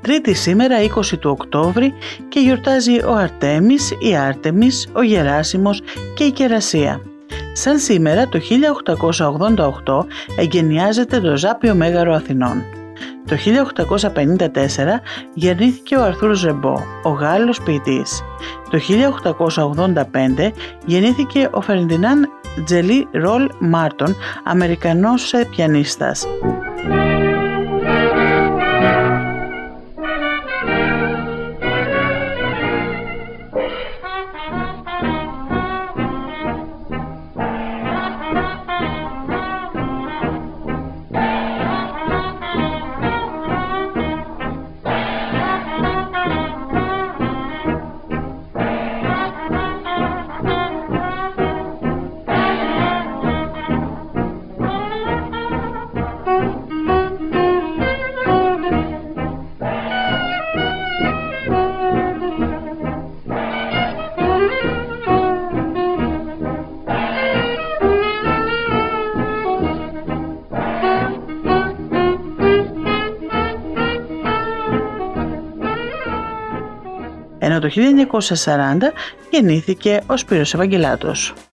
Τρίτη σήμερα 20 του Οκτώβρη και γιορτάζει ο Αρτέμις, η Άρτεμις, ο Γεράσιμος και η Κερασία. Σαν σήμερα το 1888 εγκαινιάζεται το Ζάπιο Μέγαρο Αθηνών. Το 1854 γεννήθηκε ο Αρθούρ Ρεμπό, ο Γάλλος ποιητής. Το 1885 γεννήθηκε ο Φερντινάν Τζελί Ρολ Μάρτον, Αμερικανός πιανίστας. Ενώ το 1940 γεννήθηκε ο Σπύρος Ευαγγελάτος.